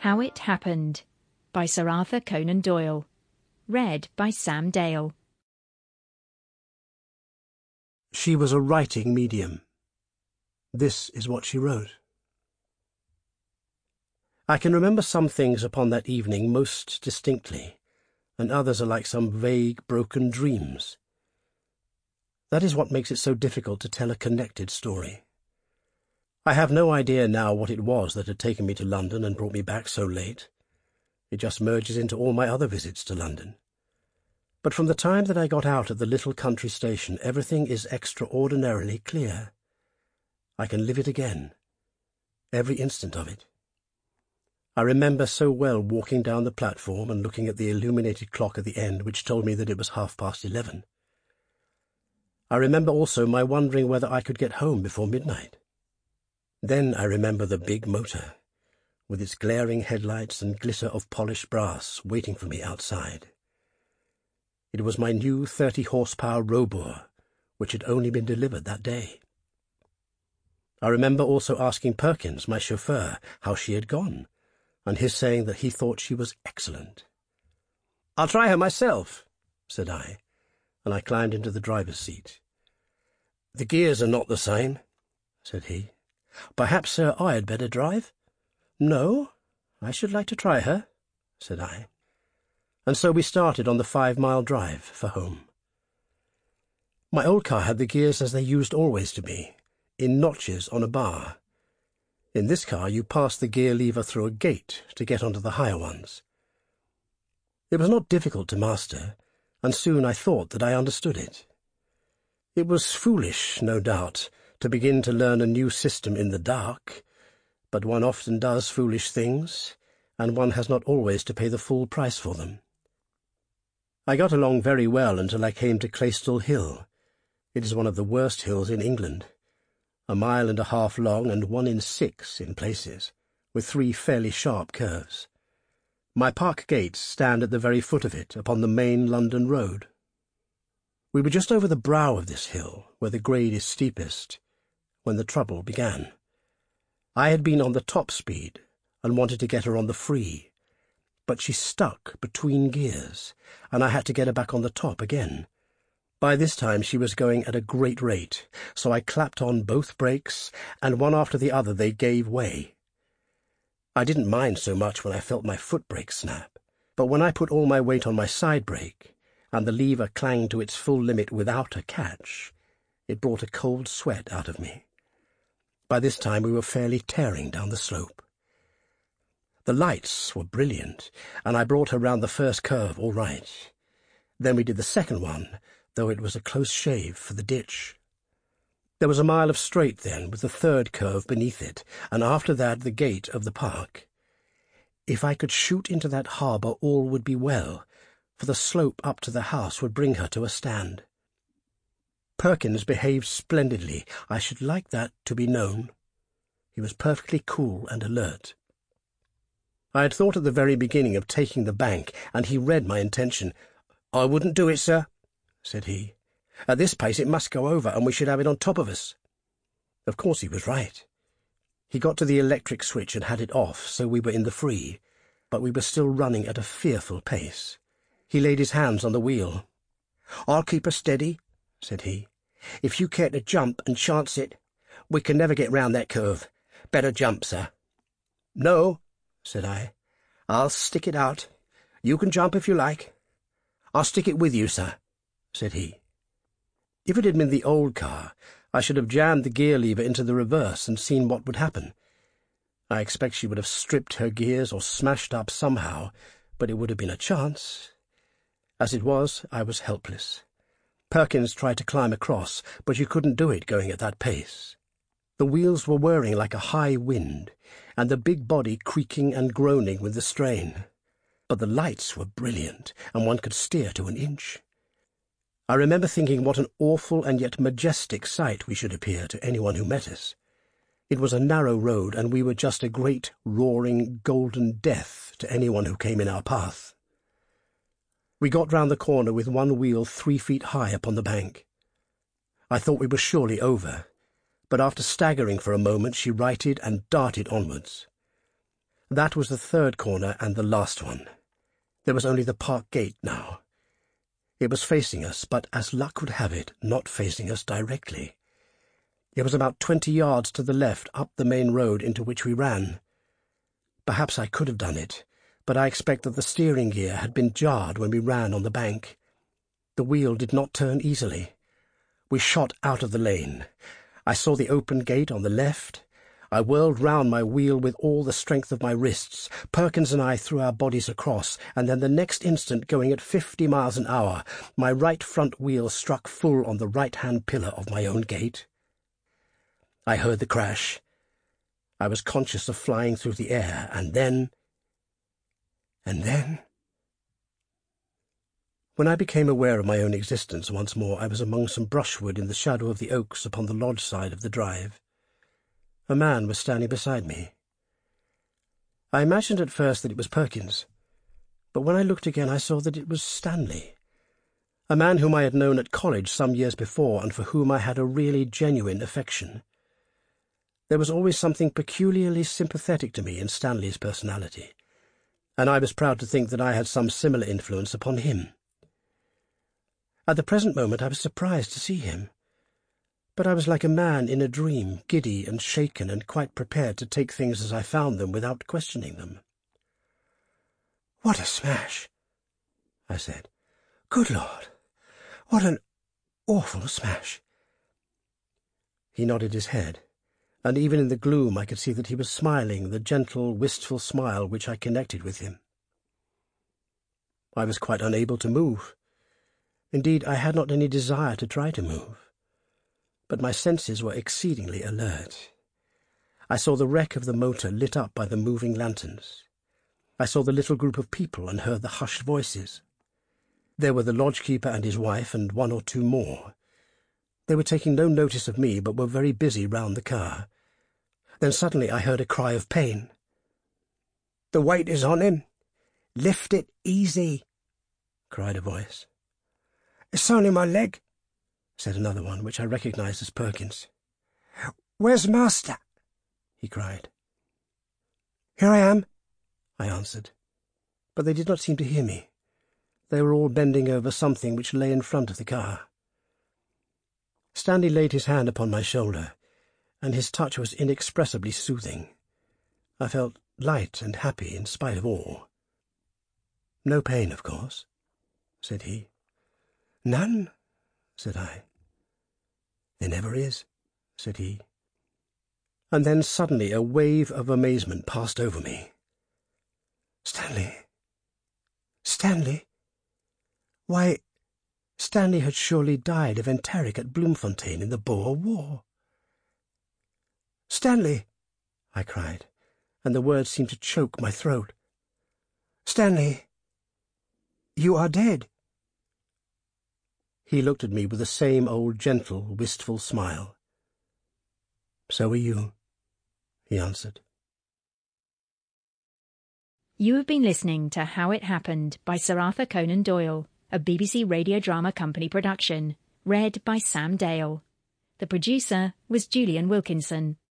How It Happened by Sir Arthur Conan Doyle. Read by Sam Dale. She was a writing medium. This is what she wrote. I can remember some things upon that evening most distinctly, and others are like some vague, broken dreams. That is what makes it so difficult to tell a connected story. I have no idea now what it was that had taken me to London and brought me back so late. It just merges into all my other visits to London. But from the time that I got out at the little country station, everything is extraordinarily clear. I can live it again, every instant of it. I remember so well walking down the platform and looking at the illuminated clock at the end, which told me that it was 11:30. I remember also my wondering whether I could get home before midnight. Then I remember the big motor, with its glaring headlights and glitter of polished brass, waiting for me outside. It was my new 30-horsepower Robur, which had only been delivered that day. I remember also asking Perkins, my chauffeur, how she had gone, and his saying that he thought she was excellent. "I'll try her myself," said I, and I climbed into the driver's seat. "The gears are not the same," said he. "Perhaps, sir, I had better drive?" "No, I should like to try her," said I. And so we started on the 5-mile drive for home. My old car had the gears as they used always to be, in notches on a bar. In this car you pass the gear lever through a gate to get onto the higher ones. It was not difficult to master, and soon I thought that I understood it. It was foolish, no doubt, to begin to learn a new system in the dark, but one often does foolish things, and one has not always to pay the full price for them. I got along very well until I came to Claystall Hill. It is one of the worst hills in England, 1.5 miles long and 1 in 6 in places, with 3 fairly sharp curves. My park gates stand at the very foot of it, upon the main London road. We were just over the brow of this hill, where the grade is steepest, when the trouble began. I had been on the top speed, and wanted to get her on the free, but she stuck between gears, and I had to get her back on the top again. By this time she was going at a great rate, so I clapped on both brakes, and one after the other they gave way. I didn't mind so much when I felt my foot brake snap, but when I put all my weight on my side brake, and the lever clanged to its full limit without a catch, it brought a cold sweat out of me. By this time we were fairly tearing down the slope. The lights were brilliant, and I brought her round the first curve all right. Then we did the second one, though it was a close shave for the ditch. There was 1 mile of straight then, with the third curve beneath it, and after that the gate of the park. If I could shoot into that harbour all would be well, for the slope up to the house would bring her to a stand. Perkins behaved splendidly. I should like that to be known. He was perfectly cool and alert. I had thought at the very beginning of taking the bank, and he read my intention. "I wouldn't do it, sir," said he. "At this pace it must go over, and we should have it on top of us." Of course he was right. He got to the electric switch and had it off, so we were in the free, but we were still running at a fearful pace. He laid his hands on the wheel. "I'll keep her steady," said he. "If you care to jump and chance it, we can never get round that curve. Better jump, sir." "No," said I. "I'll stick it out. You can jump if you like." "I'll stick it with you, sir," said he. If it had been the old car, I should have jammed the gear lever into the reverse and seen what would happen. I expect she would have stripped her gears or smashed up somehow, but it would have been a chance. As it was, I was helpless. Perkins tried to climb across, but you couldn't do it going at that pace. The wheels were whirring like a high wind, and the big body creaking and groaning with the strain. But the lights were brilliant, and one could steer to an inch. I remember thinking what an awful and yet majestic sight we should appear to anyone who met us. It was a narrow road, and we were just a great, roaring, golden death to anyone who came in our path. We got round the corner with one wheel 3 feet high upon the bank. I thought we were surely over, but after staggering for a moment she righted and darted onwards. That was the third corner and the last one. There was only the park gate now. It was facing us, but as luck would have it, not facing us directly. It was about 20 yards to the left up the main road into which we ran. Perhaps I could have done it, but I expect that the steering gear had been jarred when we ran on the bank. The wheel did not turn easily. We shot out of the lane. I saw the open gate on the left. I whirled round my wheel with all the strength of my wrists. Perkins and I threw our bodies across, and then the next instant, going at 50 miles an hour, my right front wheel struck full on the right-hand pillar of my own gate. I heard the crash. I was conscious of flying through the air, and then... When I became aware of my own existence once more, I was among some brushwood in the shadow of the oaks upon the lodge side of the drive. A man was standing beside me. I imagined at first that it was Perkins, but when I looked again I saw that it was Stanley, a man whom I had known at college some years before and for whom I had a really genuine affection. There was always something peculiarly sympathetic to me in Stanley's personality, and I was proud to think that I had some similar influence upon him. At the present moment I was surprised to see him, but I was like a man in a dream, giddy and shaken and quite prepared to take things as I found them without questioning them. "What a smash!" I said. "Good Lord, what an awful smash!" He nodded his head, and even in the gloom I could see that he was smiling the gentle, wistful smile which I connected with him. I was quite unable to move. Indeed, I had not any desire to try to move. But my senses were exceedingly alert. I saw the wreck of the motor lit up by the moving lanterns. I saw the little group of people and heard the hushed voices. There were the lodge-keeper and his wife and one or two more. They were taking no notice of me, but were very busy round the car. Then suddenly I heard a cry of pain. "The weight is on him. Lift it easy," cried a voice. "It's only my leg," said another one, which I recognized as Perkins. "Where's Master?" he cried. "Here I am," I answered, but they did not seem to hear me. They were all bending over something which lay in front of the car. Stanley laid his hand upon my shoulder, and his touch was inexpressibly soothing. I felt light and happy in spite of all. "No pain, of course," said he. "None," said I. "There never is," said he. And then suddenly a wave of amazement passed over me. "Stanley! Stanley! Why, Stanley had surely died of enteric at Bloemfontein in the Boer War." "Stanley!" I cried, and the words seemed to choke my throat. "Stanley, you are dead." He looked at me with the same old gentle, wistful smile. "So are you," he answered. You have been listening to How It Happened by Sir Arthur Conan Doyle, a BBC Radio Drama Company production, read by Sam Dale. The producer was Julian Wilkinson.